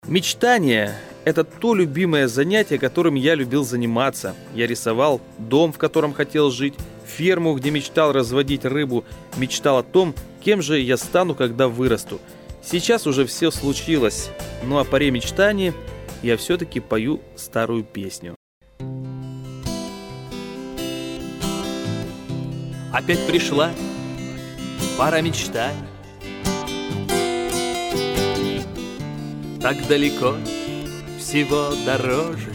Мечтание – это то любимое занятие, которым я любил заниматься. Я рисовал дом, в котором хотел жить, ферму, где мечтал разводить рыбу, мечтал о том, кем же я стану, когда вырасту. Сейчас уже все случилось, но о поре мечтания я все-таки пою старую песню. Опять пришла пора мечтаний. Так далеко, всего дороже.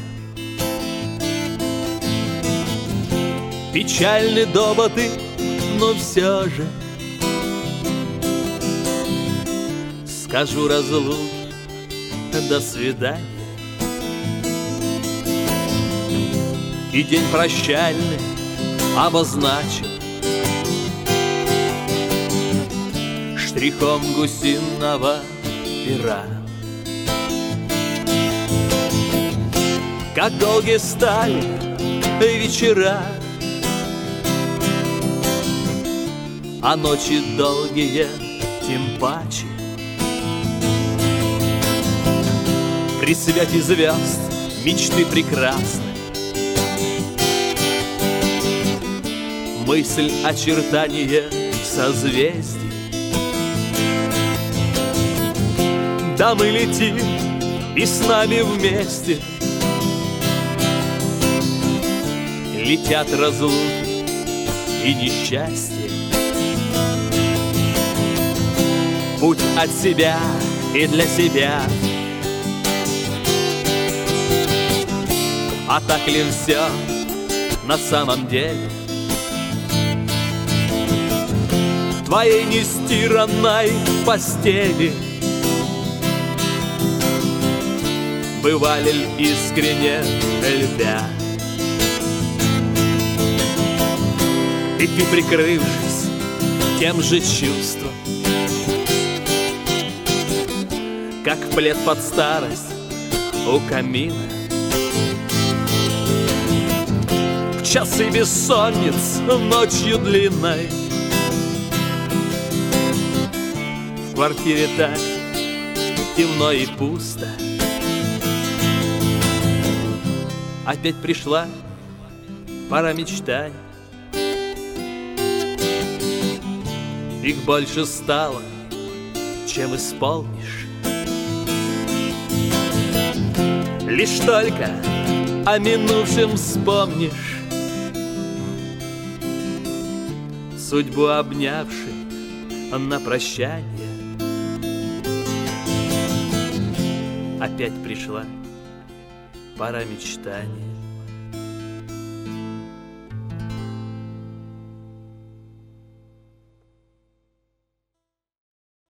Печальны доводы, но все же скажу разлуки, до свидания. И день прощальный обозначил штрихом гусиного пера. Как долги стали вечера, а ночи долгие тем паче. При свете звезд мечты прекрасны, мысль очертания созвездий. Да мы летим и с нами вместе летят разлуки и несчастье. Путь от себя и для себя. А так ли все на самом деле? В твоей нестиранной постели бывали ли искренне любя? И ты, прикрывшись тем же чувством, как плед под старость у камина, в часы бессонниц ночью длинной, в квартире так темно и пусто. Опять пришла пора мечтаний. Их больше стало, чем исполнишь. Лишь только о минувшем вспомнишь, судьбу обнявши на прощание. Опять пришла пора мечтания.